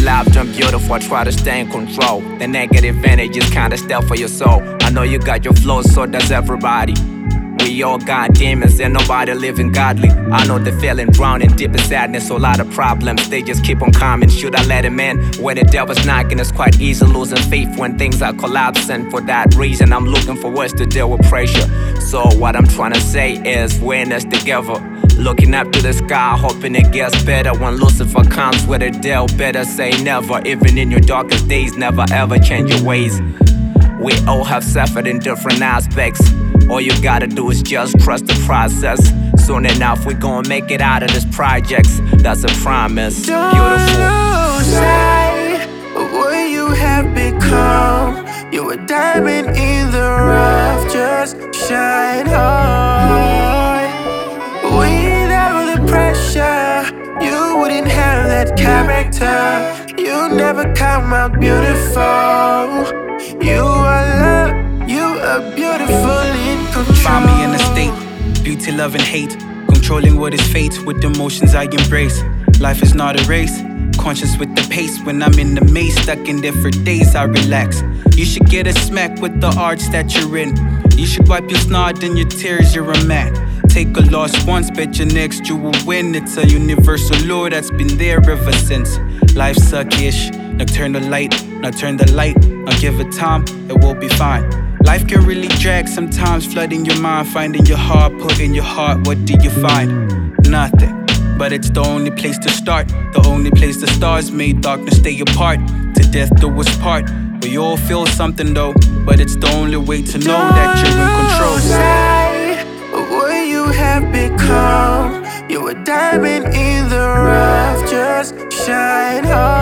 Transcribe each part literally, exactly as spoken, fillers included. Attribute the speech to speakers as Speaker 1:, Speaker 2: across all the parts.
Speaker 1: loved and beautiful, try to stay in control. The negative energy is kinda stale for your soul. I know you got your flaws, so does everybody. We all got demons and nobody living godly. I know the feeling, drowning deep in sadness. A lot of problems, they just keep on coming. Should I let him in? When the devil's knocking, it's quite easy losing faith when things are collapsing. For that reason, I'm looking for ways to deal with pressure. So what I'm trying to say is we're in this together. Looking up to the sky, hoping it gets better. When Lucifer comes with a deal, better say never. Even in your darkest days, never ever change your ways. We all have suffered in different aspects. All you gotta do is just trust the process. Soon enough, we gon' make it out of this projects. That's a promise.
Speaker 2: Don't
Speaker 1: Beautiful.
Speaker 2: you say what you have become. You're a diamond in the rough, just shine hard. Without the pressure, you wouldn't have that character. You never come out beautiful. You are love, you are beautiful in control.
Speaker 3: Find me in a state, beauty, love and hate. Controlling what is fate with emotions I embrace. Life is not a race, conscious with the pace. When I'm in the maze, stuck in there for days, I relax. You should get a smack with the arts that you're in. You should wipe your snot and your tears, you're a man. Take a loss once, bet your next you will win. It's a universal law that's been there ever since. Life suck-ish, now turn the light, now turn the light. Now give it time, it will be fine. Life can really drag sometimes, flooding your mind. Finding your heart, putting your heart, what do you find? Nothing, but it's the only place to start. The only place the stars made darkness stay apart. To death do us part. We all feel something though, but it's the only way to know that you're in control.
Speaker 2: Say what you have become. You're a diamond in the rough, just shine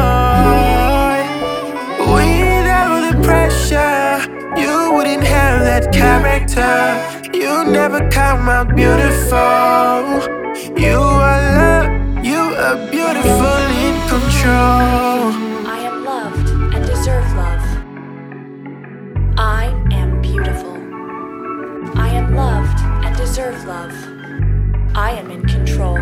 Speaker 2: hard. Without the pressure, you wouldn't have that character. You never come out beautiful. You are love, you are beautiful in control.
Speaker 4: I am loved and deserve love. I am beautiful. I am loved and deserve love. I am in control.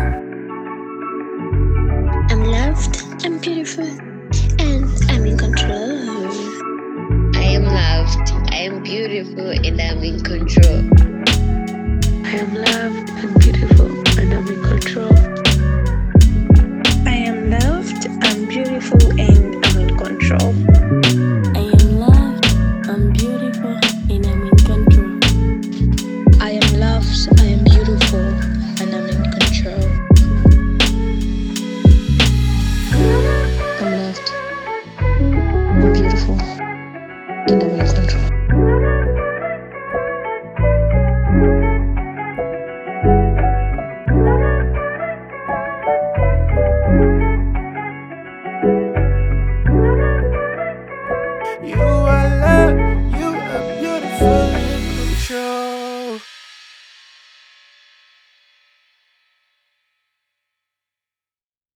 Speaker 5: I'm loved, I'm beautiful, and I'm in control.
Speaker 6: I am loved, I am beautiful, and I'm in control.
Speaker 7: I am loved and beautiful, and I'm in control.
Speaker 8: I am loved, I'm beautiful, and I'm in control.
Speaker 9: I am loved, I'm beautiful, and I'm in control.
Speaker 10: I am loved, I am beautiful, and I'm in control. I'm loved, I'm beautiful, and I'm in control.
Speaker 2: You are love, you are beautiful in control.